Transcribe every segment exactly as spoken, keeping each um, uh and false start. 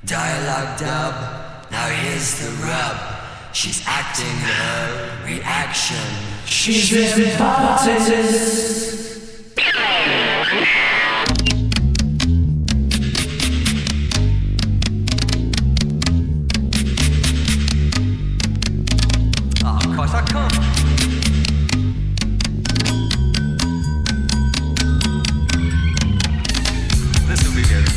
Dialogue dub, now here's the rub. She's acting her reaction. She's hypnotized. Oh, of course I can't. This'll be good.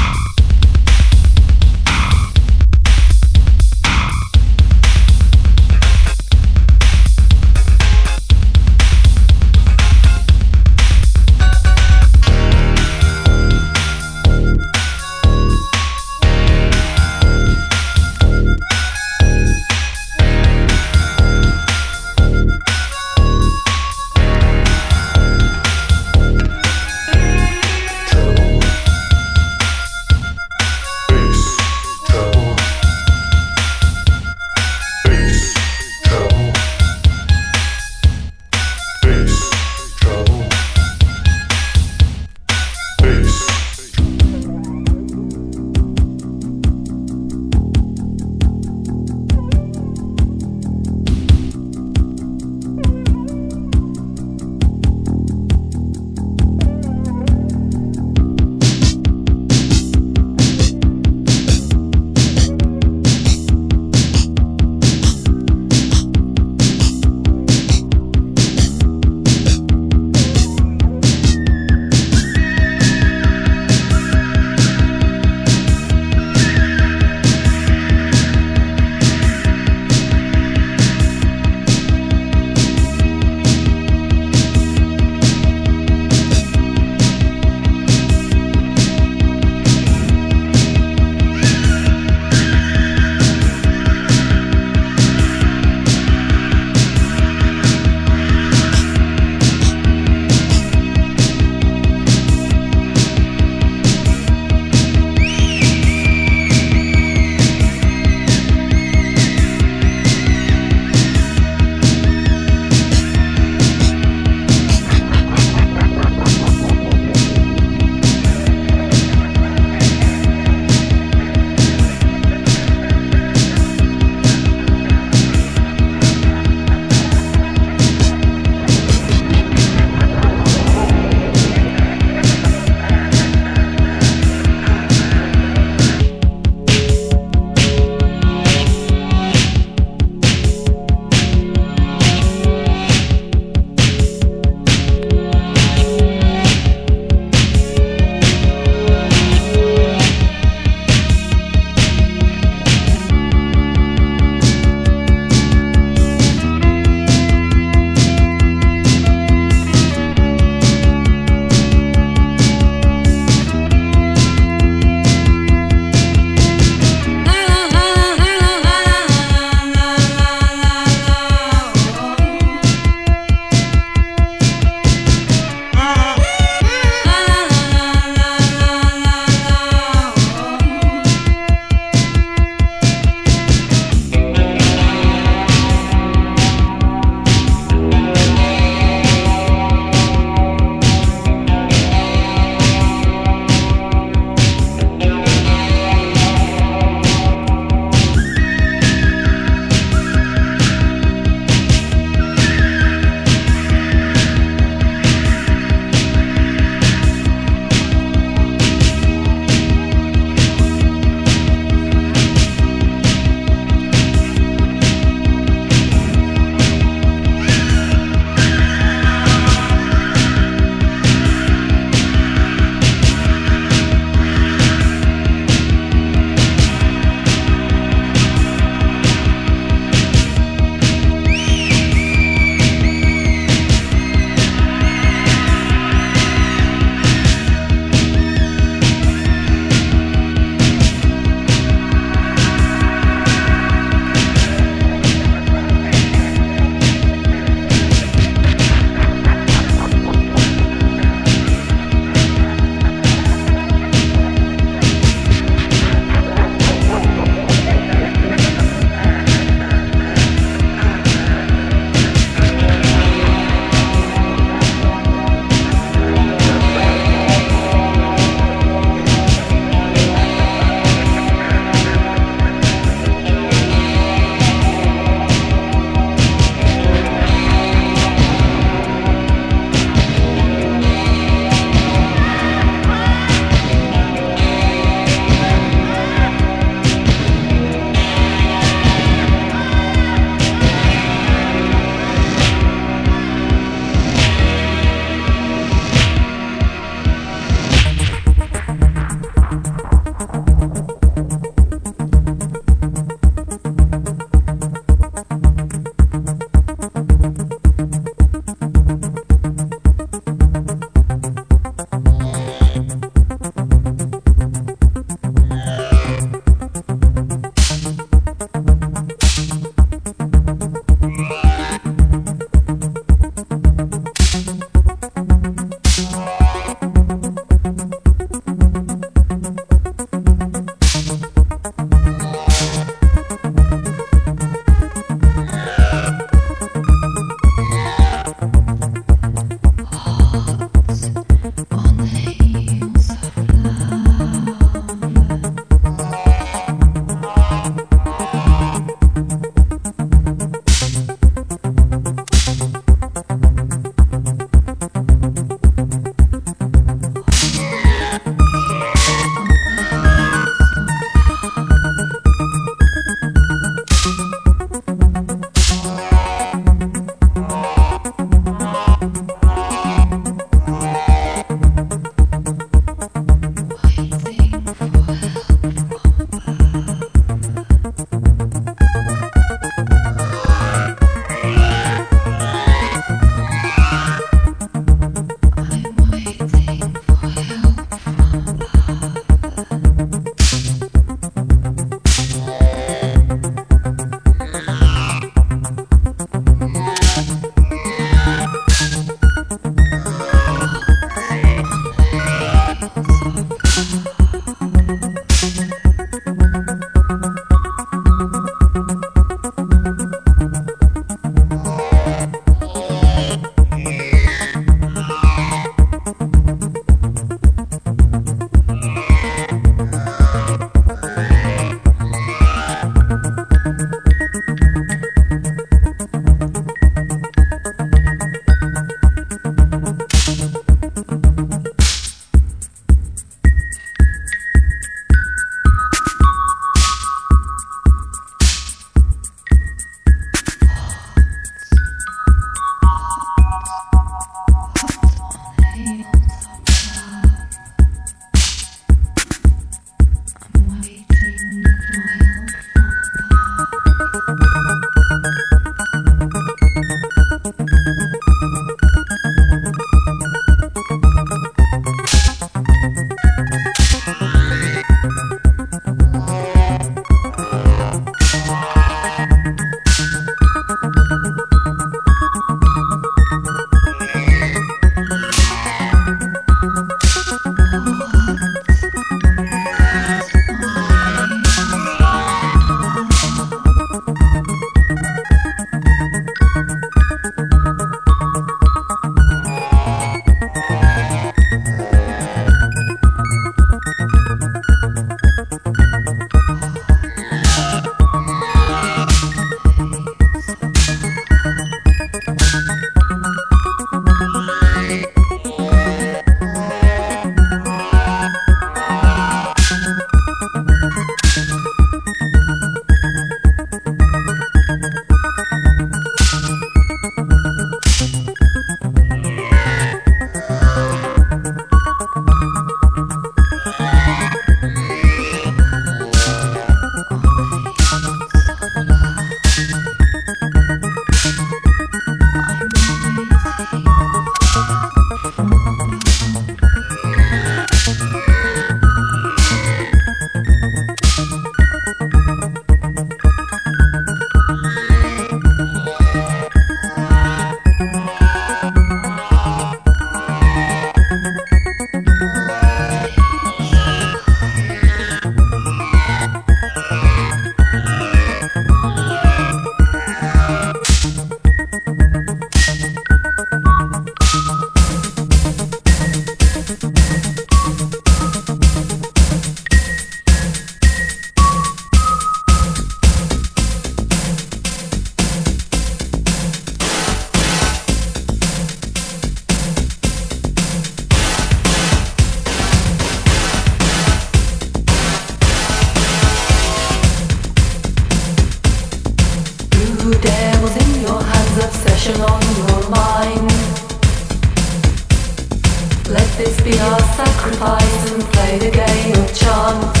sacrifice and play the game of chance.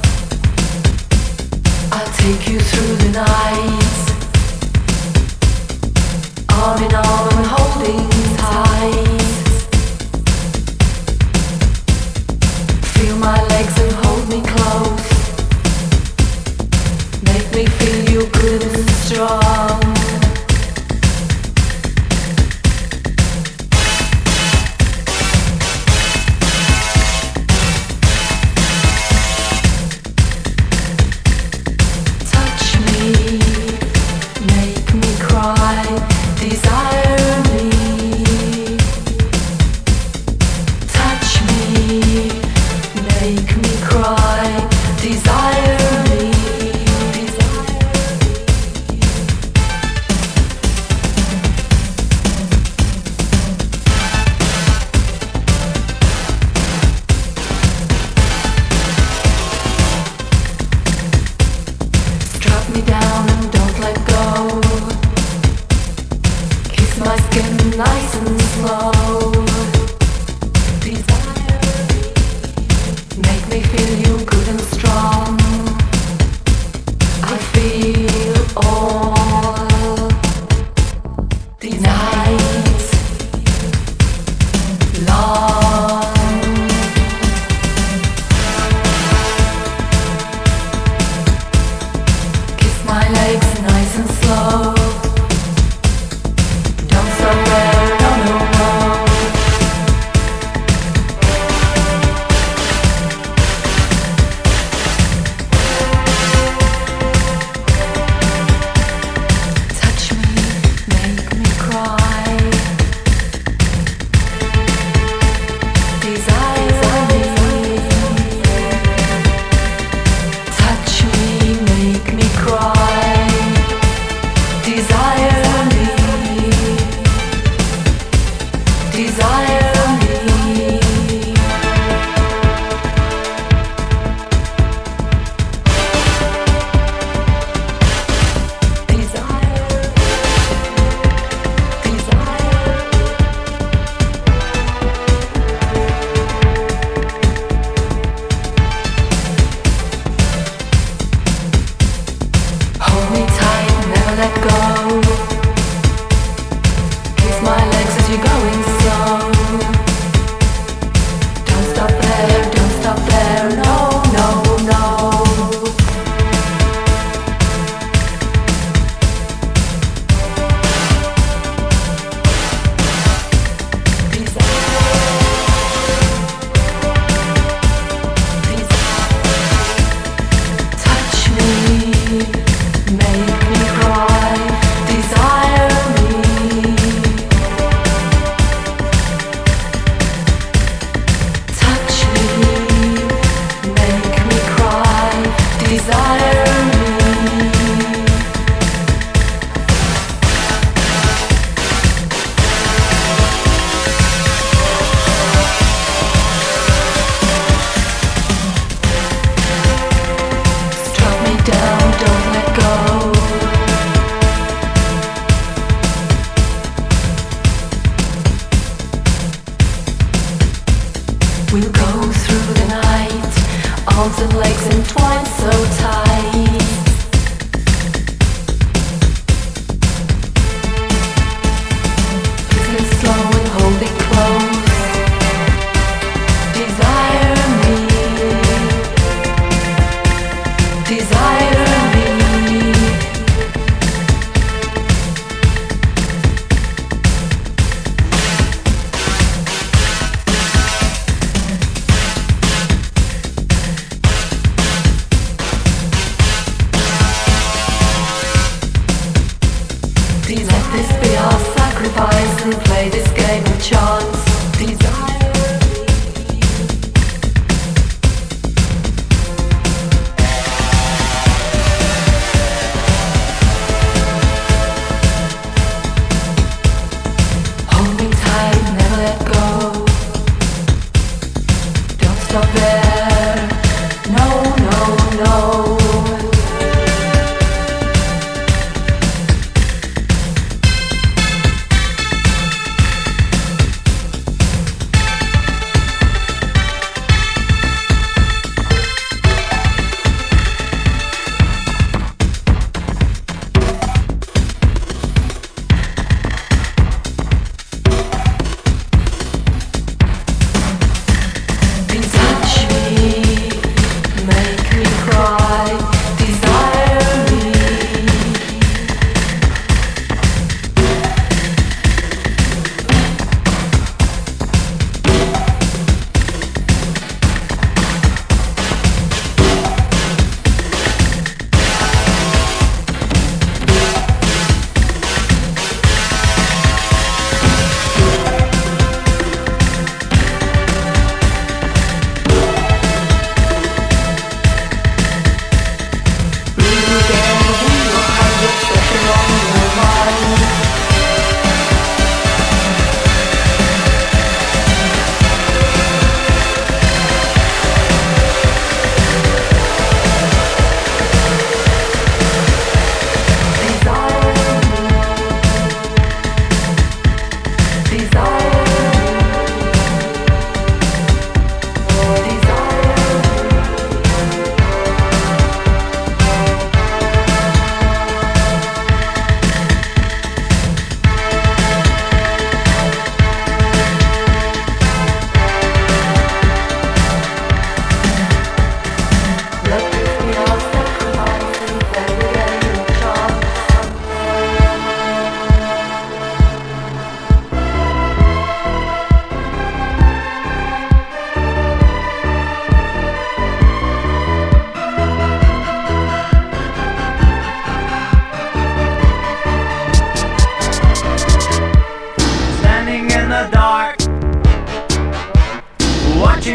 I'll take you through the night, arm in arm and holding tight. Feel my legs and hold me close. Make me feel you good and strong.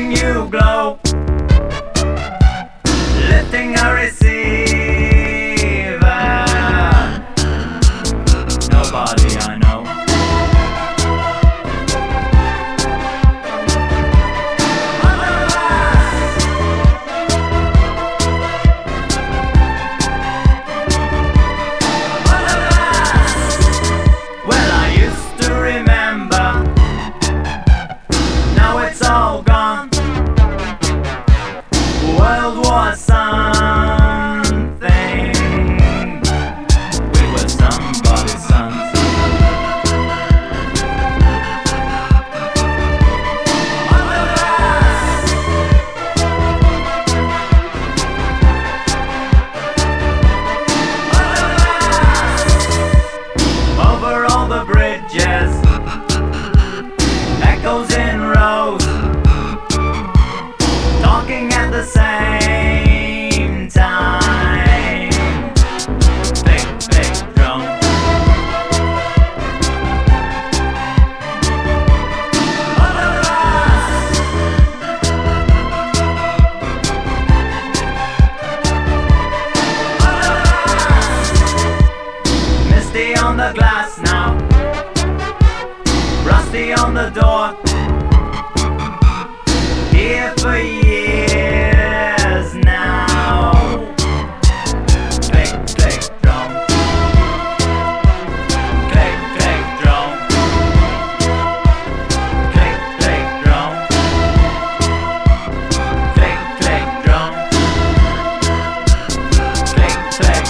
watching you glow, lifting a receiver. Nobody I know. Well, I used to remember, now it's all gone. World War something, we were somebody's sons. Over all the bridges, echoes in rows, talking at the same time. Big, big drum. Misty on the glass now, rusty on the door. Here for years now. Click, click, drum. Click, click, drum. Click, click, drum. Click, click, drum. Click, click.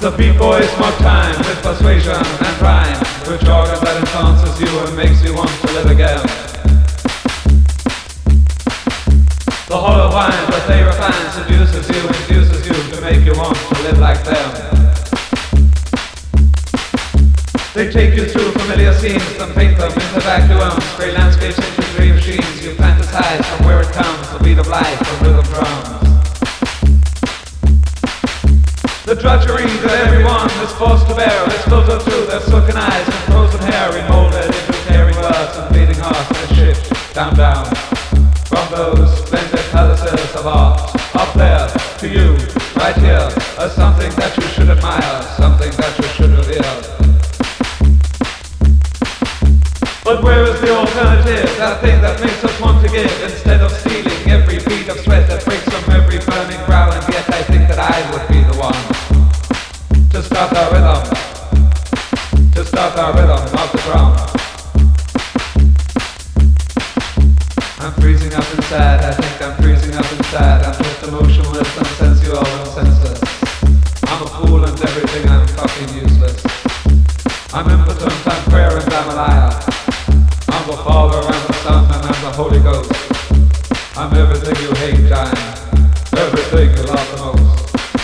The beat boys smoke time with persuasion and rhyme, with jargon that enhances you and makes you want to live again. The hollow wine that they refine seduces you, induces you to make you want to live like them. They take you through familiar scenes, then paint them into vacuums, spray landscapes into dream sheens. You fantasize from where it comes, the beat of life, the rhythm drums. The drudgery that everyone is forced to bear is filtered through their silken eyes and frozen hair, remolded into caring words and beating hearts that shift down, down. From those splendid palaces of art, up there to you, right here, as something that you should admire, something that you should revere. But where is the alternative, that thing that makes us want to give, instead of stealing every bead of sweat that breaks from every burning brow? And yet I think that I would be the one to start our rhythm, to start our rhythm off the ground. I'm freezing up inside, I think I'm freezing up inside. I'm just emotionless and sensual and senseless. I'm a fool and everything, I'm fucking useless. I'm impotent, I'm prayer and I'm a liar. I'm the Father, I'm the Son, and I'm the Holy Ghost. I'm everything you hate, time, everything you love the most.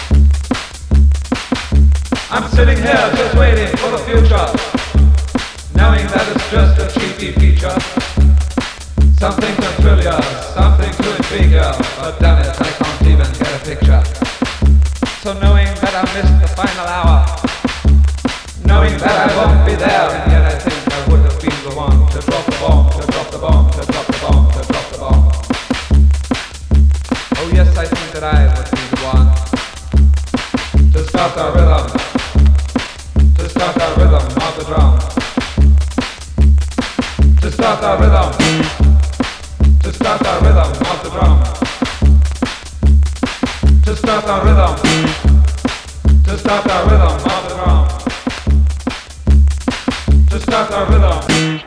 I'm sitting here just waiting for the future, knowing that it's just a cheapy feature. Something to thrill you, something to intrigue you, but damn it, I can't even get a picture. So knowing that I missed the final hour, knowing that I won't be there, and yet I think I would have been the one to drop the bomb, to drop the bomb, to drop the bomb, to drop the bomb. Oh yes, I think that I would be the one to start our rhythm, to start our rhythm of the drum, to start our rhythm, to start our rhythm of the drum, to start our rhythm, to start our rhythm of the drum, to start our rhythm.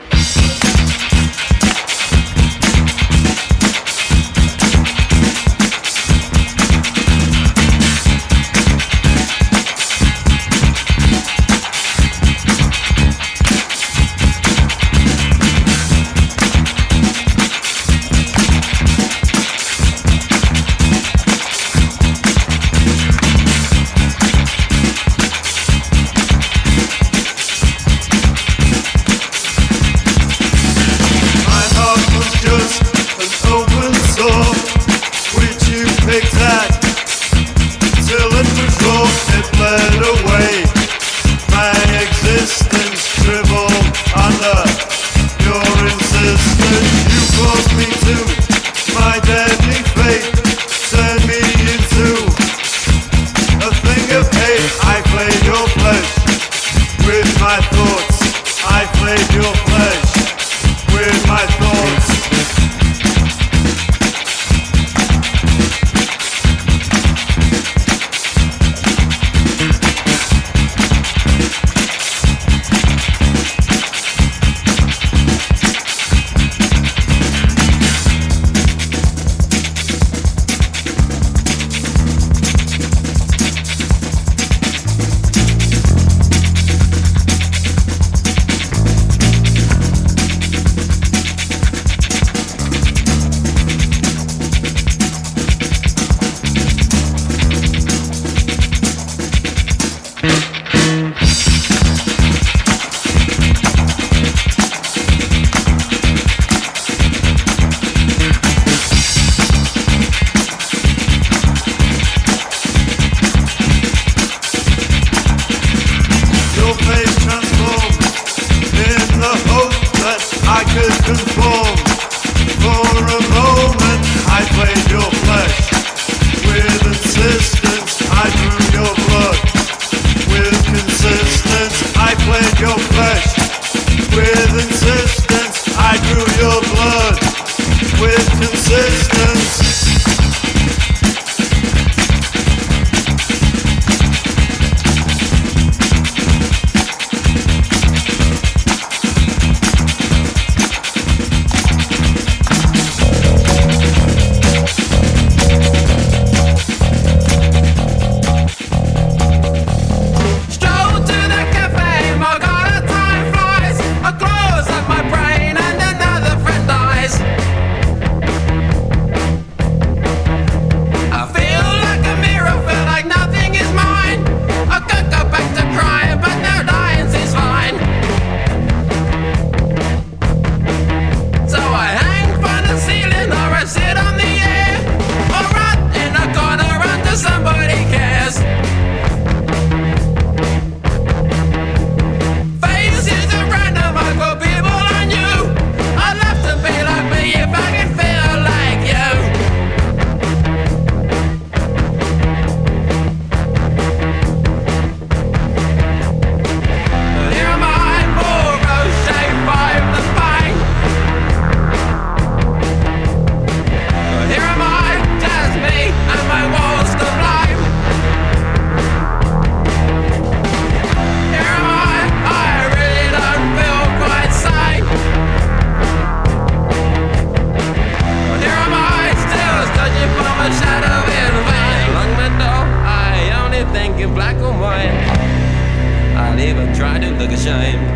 to look ashamed.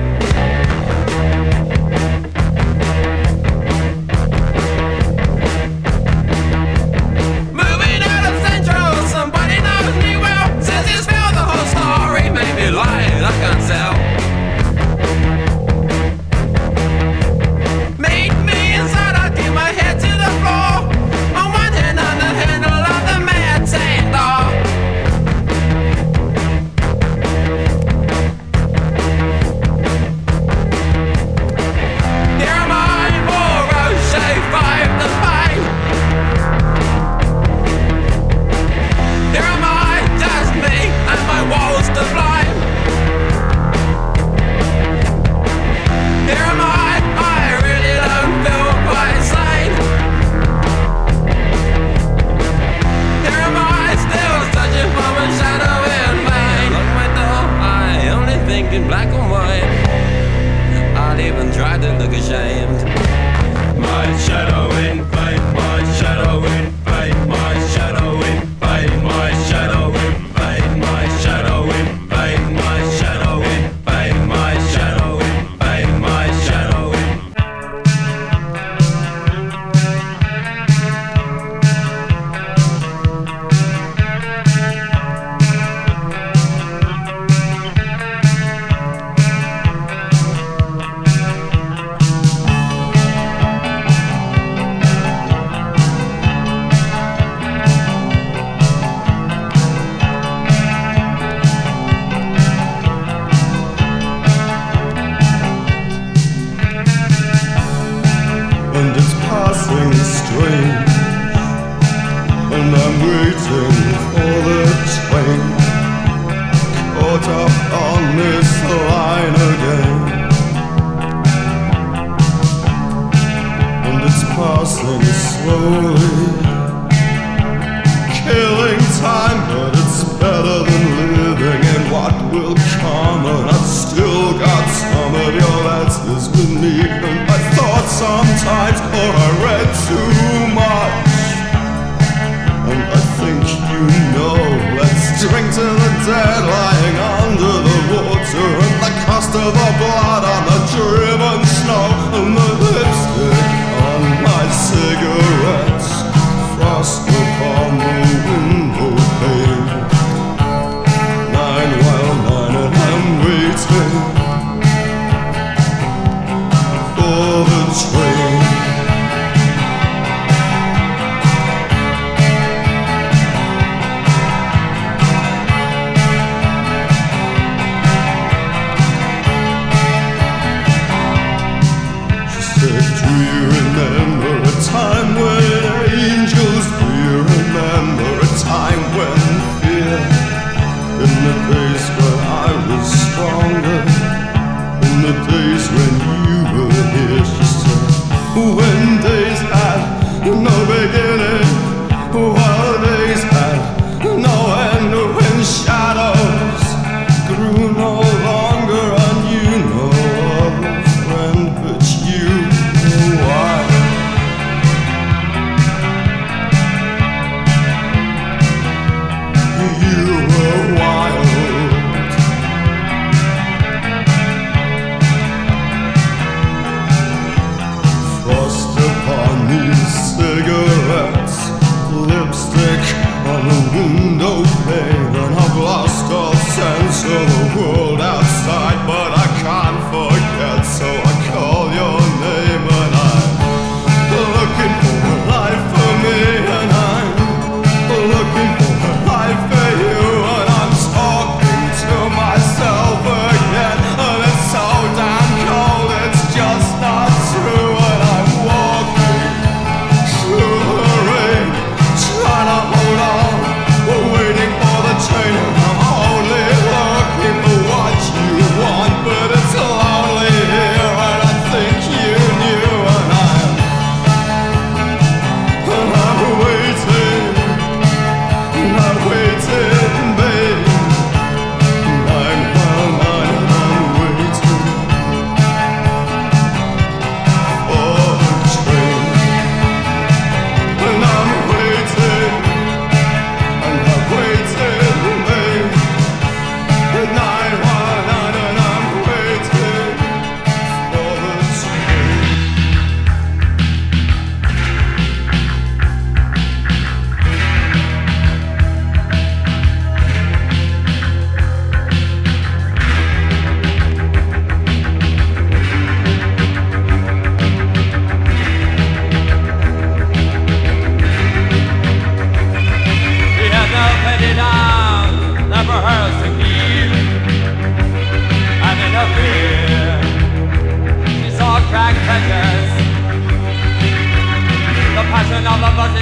Moving out of Central, somebody knows me well. Says he's found the whole story, maybe lying, I can't tell. Meet me inside, I'll keep my head to the floor. On one hand, on the handle of the mad sand door. Here am I, more Roche, five to five. Here am I, just me, and my walls to blind. Here am I, I really don't feel quite sane. Here am I, still searching for my shadow in vain. Lock my door, I only think in black and white. I'd even try to look ashamed. My shadow in vain, my shadow in vain, my shadow in vain, my shadow in vain, my shadow in vain, my shadow in vain, my shadow in vain, my shadow in and it's passing strange, and I'm waiting for the train, caught up on this line again, and it's passing slowly, killing time, but it's better than living in what will come, and I've still got some of your letters with me, and I thought sometimes, or I read too much, and I think you know, let's drink to the dead lying under the water, and the cost of the blood on the driven snow, and the lipstick on my cigarettes, frost upon the window pane. Nine while nine, and I'm waiting for the train.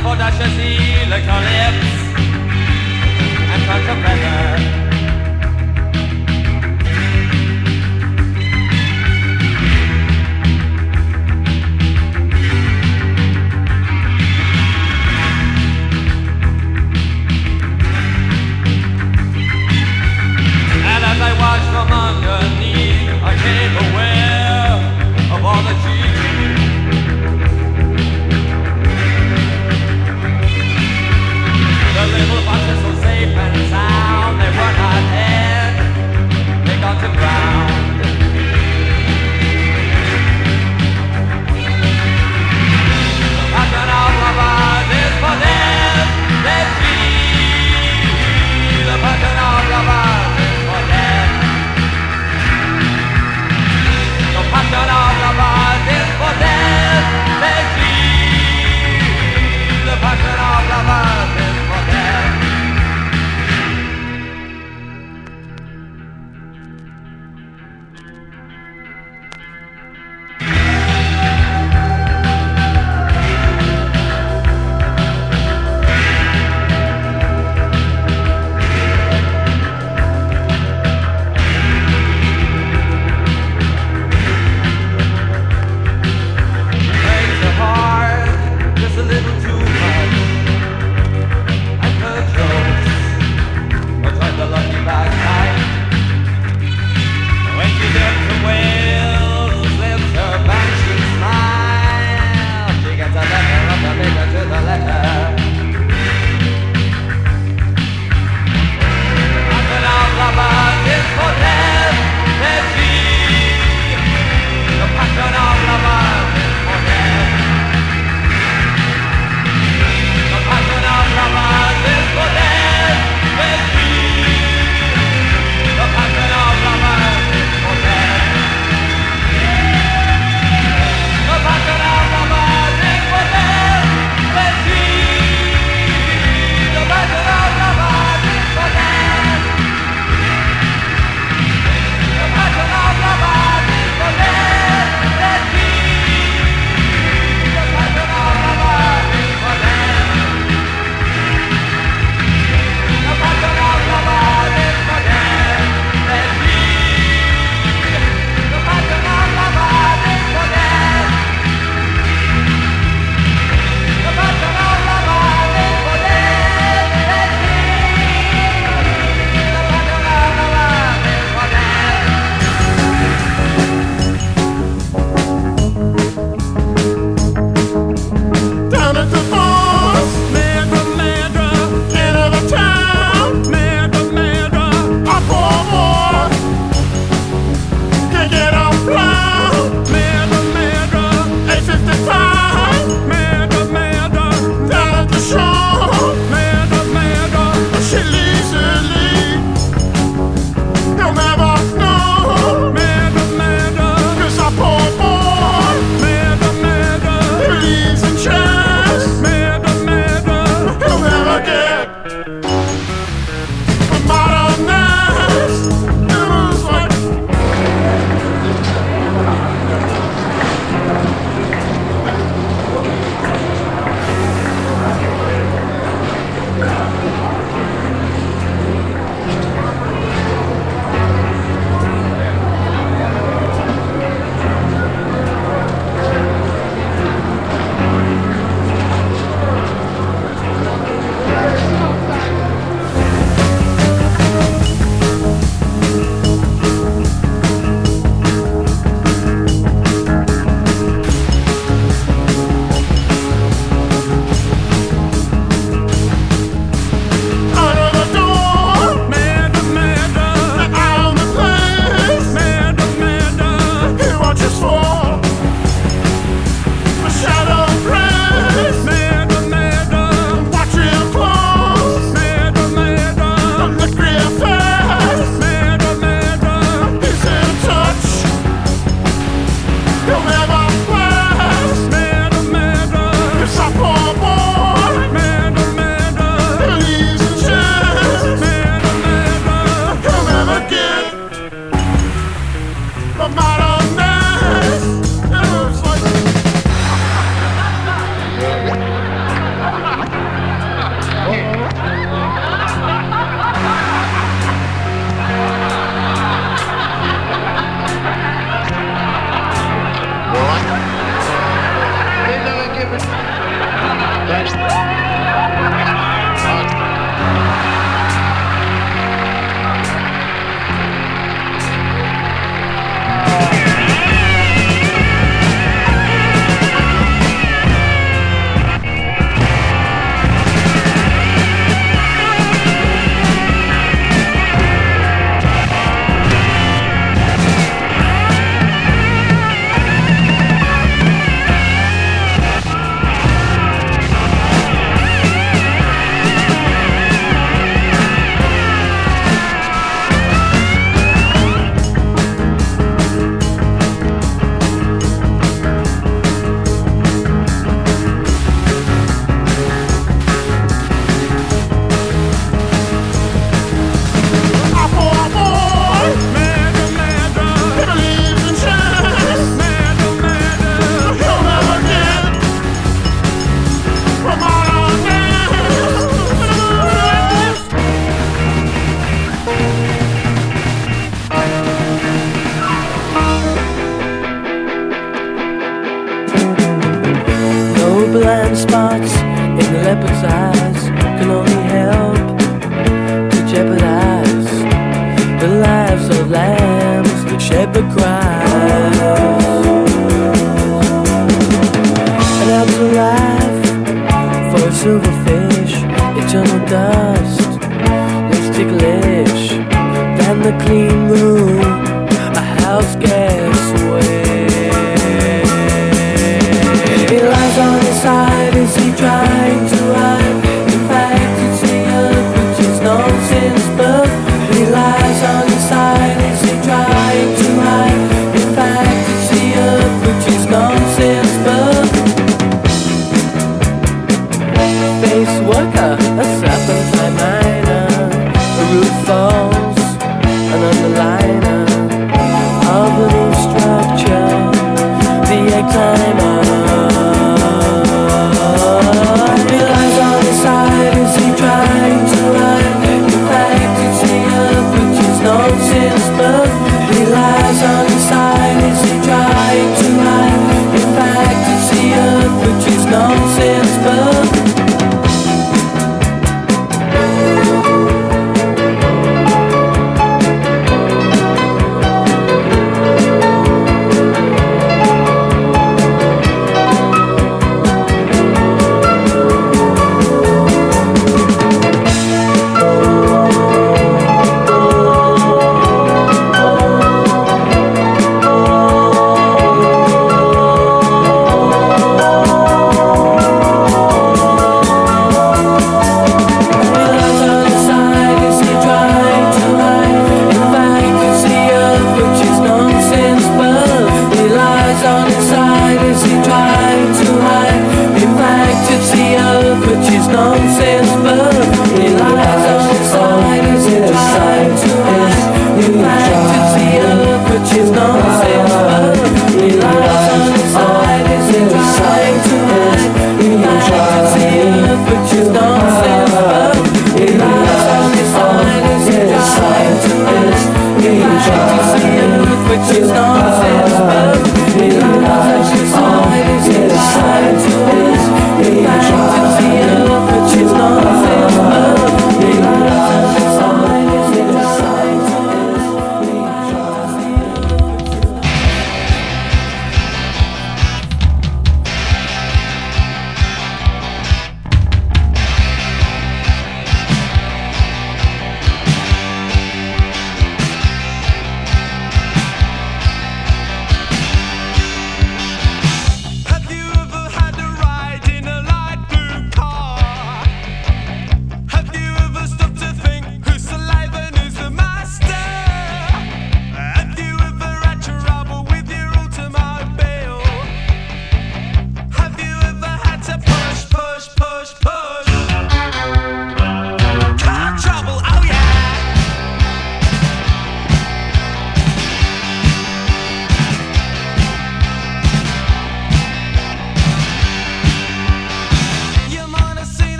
for dashes lips and touch of feather. And as I watched from underneath, I came aware of all the cheese. blind spots in the leopard's eyes can only help to jeopardize the lives of lambs that shepherd cries. And out to life for a silverfish, eternal dust, less ticklish than the clean room a house guest wears. He lies on his side, is he trying to hide? In fact, it's the earth which is known since birth. He lies on his side, is he trying to hide? In fact, it's the earth which is known since birth. Face worker, a